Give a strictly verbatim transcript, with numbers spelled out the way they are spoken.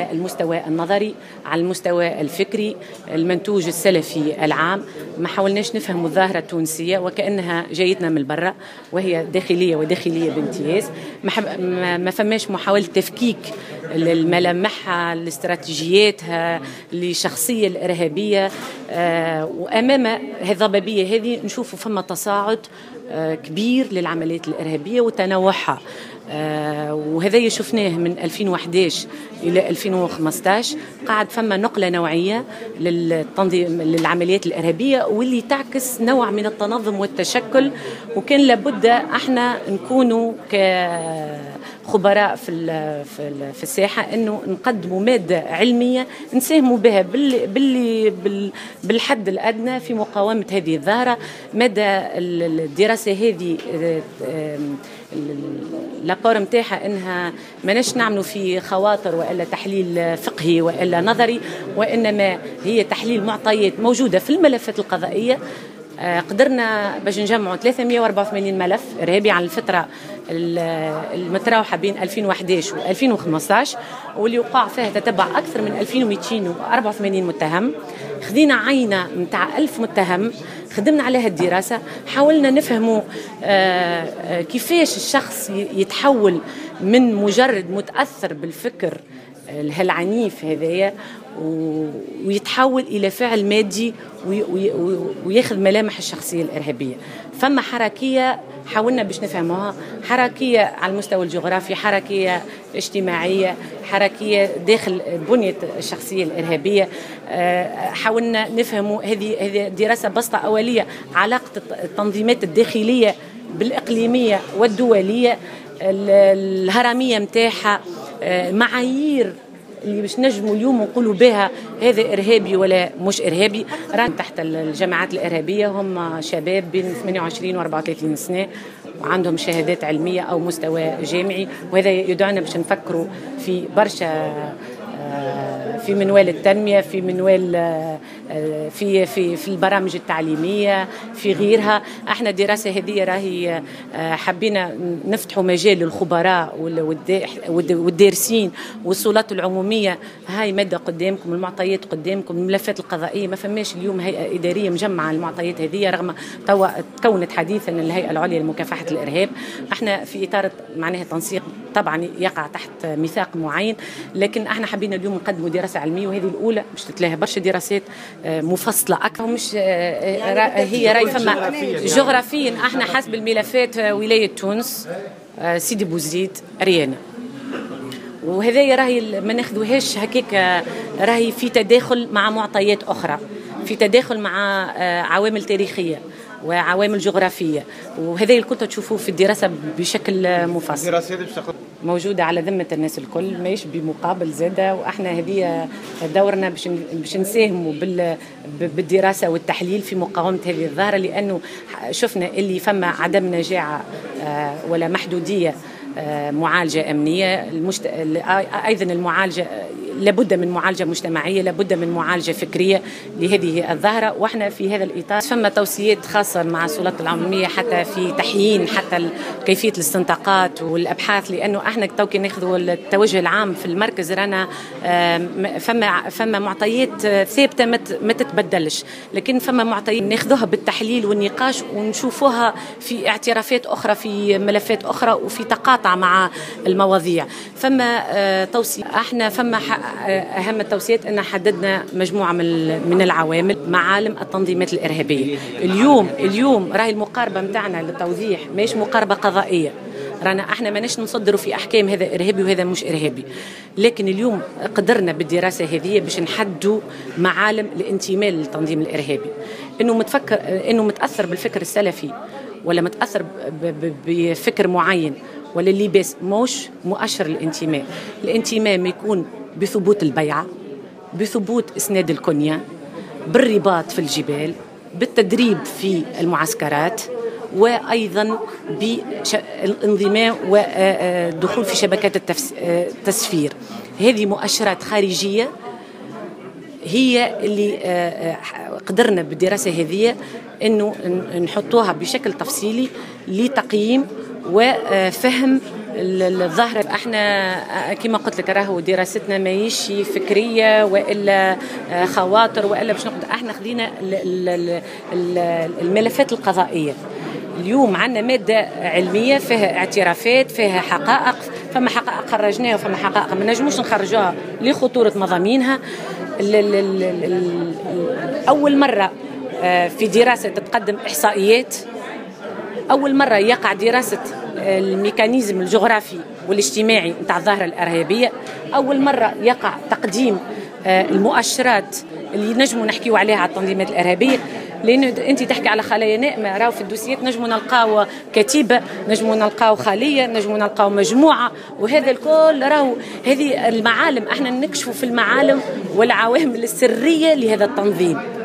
على المستوى النظري، على المستوى الفكري، المنتوج السلفي العام. ما حاولناش نفهم الظاهرة التونسية وكأنها جايتنا من برا، وهي داخلية وداخلية بامتياز. ما فماش محاولة تفكيك الملامحها، الاستراتيجياتها، لشخصية الإرهابية. وأمام هذه الضبابية هذه نشوفوا فما تصاعد كبير للعمليات الإرهابية وتنوعها. آه وهذا شفناه من ألفين وأحد عشر إلى ألفين وخمسة عشر. قاعد فما نقلة نوعية للتنظيم للعمليات الإرهابية واللي تعكس نوع من التنظم والتشكل، وكان لابد احنا نكونوا كخبراء في في في الساحة انه نقدموا مادة علمية نساهموا بها باللي بالحد الأدنى في مقاومة هذه الظاهرة. مدى الدراسة هذه لابور متاعها انها ماناش نعملوا في خواطر والا تحليل فقهي والا نظري، وانما هي تحليل معطيات موجوده في الملفات القضائيه. قدرنا باش نجمعوا ثلاثمئة وأربعة وثمانين ملف ارهابي عن الفتره المتراوحه بين ألفين وأحد عشر و ألفين وخمسة عشر، واللي وقع فيها تتبع اكثر من ألفين ومئتين وأربعة وثمانين متهم. خذينا عينه نتاع ألف متهم، خدمنا عليها الدراسة، حاولنا نفهموا كيفاش الشخص يتحول من مجرد متأثر بالفكر العنيف هذايا ويتحول إلى فعل مادي وياخذ ملامح الشخصية الإرهابية. فما حركية حاولنا باش نفهموها، حركية على المستوى الجغرافي، حركية اجتماعية، حركية داخل بنية الشخصية الإرهابية. حاولنا نفهموا هذه هذه دراسة بسيطة أولية علاقة التنظيمات الداخلية بالإقليمية والدولية، الهرمية متاعها، معايير اللي باش نجموا اليوم نقولوا بها هذا إرهابي ولا مش إرهابي. ران تحت الجماعات الإرهابية هم شباب بين ثمانية وعشرين و أربعة وثلاثين سنة وعندهم شهادات علمية أو مستوى جامعي، وهذا يدعنا باش نفكروا في برشا في منوال التنمية، في منوال في في في البرامج التعليمية، في غيرها. احنا الدراسة هذه راهي حبينا نفتحوا مجال للخبراء والدارسين والسلطات العمومية. هاي مادة قدامكم، المعطيات قدامكم، الملفات القضائية. ما فماش اليوم هيئة إدارية مجمعة المعطيات هذه، رغم توا تكونت حديثا الهيئة العليا لمكافحة الإرهاب. احنا في إطار معناها تنسيق طبعا يقع تحت ميثاق معين، لكن احنا حبينا اليوم نقدموا دراسة علمية، وهذه الأولى باش تتلاها برشا دراسات مفصلة أكثر. مش هي راي فما جغرافيا احنا حسب الملفات ولاية تونس، سيدي بوزيد، ريانة، وهذا راهي ما ناخذوهاش هكاك، راهي في تداخل مع معطيات أخرى، في تداخل مع عوامل تاريخية وعوامل جغرافية، وهذا اللي كنتوا تشوفوه في الدراسة بشكل مفصل. الدراسة هذه موجودة على ذمة الناس الكل، ماهيش بمقابل زادة، وإحنا هذه دورنا باش باش نساهموا بالدراسة والتحليل في مقاومة هذه الظاهرة، لأنه شفنا اللي فما عدم نجاعة ولا محدودية معالجة أمنية. المشت... أيضا المعالجة لابد من معالجة مجتمعية، لابد من معالجة فكرية لهذه الظاهرة، وإحنا في هذا الإطار فما توصيات خاصة مع السلطات العمومية حتى في تحيين حتى كيفية الاستنطاقات والأبحاث، لأنه إحنا توكي ناخذوا التوجه العام في المركز رانا فما فما معطيات ثابتة ما تتبدلش، لكن فما معطيات ناخذوها بالتحليل والنقاش ونشوفوها في اعترافات أخرى في ملفات أخرى وفي تقاطع مع المواضيع. فما توصية احنا فما أهم التوصيات أن حددنا مجموعة من العوامل معالم التنظيمات الإرهابية. اليوم اليوم راهي المقاربة متاعنا للتوضيح ماهيش مقاربة قضائية، رانا احنا ماناش نصدروا في أحكام هذا إرهابي وهذا مش إرهابي، لكن اليوم قدرنا بالدراسة هذه باش نحدوا معالم الانتماء للتنظيم الإرهابي، إنه متفكر إنه متأثر بالفكر السلفي ولا متأثر بفكر معين ولا اللباس موش مؤشر الانتماء. الانتماء ما يكون بثبوت البيعة، بثبوت إسناد الكنية، بالرباط في الجبال، بالتدريب في المعسكرات، وأيضا بالانضمام والدخول في شبكات التسفير. هذه مؤشرات خارجية هي اللي قدرنا بالدراسة هذه أنه نحطوها بشكل تفصيلي لتقييم وفهم الظاهرة احنا كما قلت لك راهو دراستنا ماهيش فكرية والا خواطر والا باش نقول، احنا خدينا الملفات القضائية. اليوم عندنا مادة علمية فيها اعترافات، فيها حقائق، فما حقائق خرجناها وفما حقائق ما نجموش نخرجوها لخطورة مضامينها. أول مرة في دراسة تتقدم إحصائيات، أول مرة يقع دراسة الميكانيزم الجغرافي والاجتماعي نتاع الظاهرة الإرهابية، أول مرة يقع تقديم المؤشرات اللي نجموا نحكيو عليها على التنظيمات الإرهابية. لأن أنت تحكي على خلايا نائمة، راهو في الدوسيات نجموا نلقاو كتيبة، نجموا نلقاو خلية، نجموا نلقاو مجموعة، وهذا الكل راهو هذه المعالم. احنا نكشفوا في المعالم والعوامل السرية لهذا التنظيم.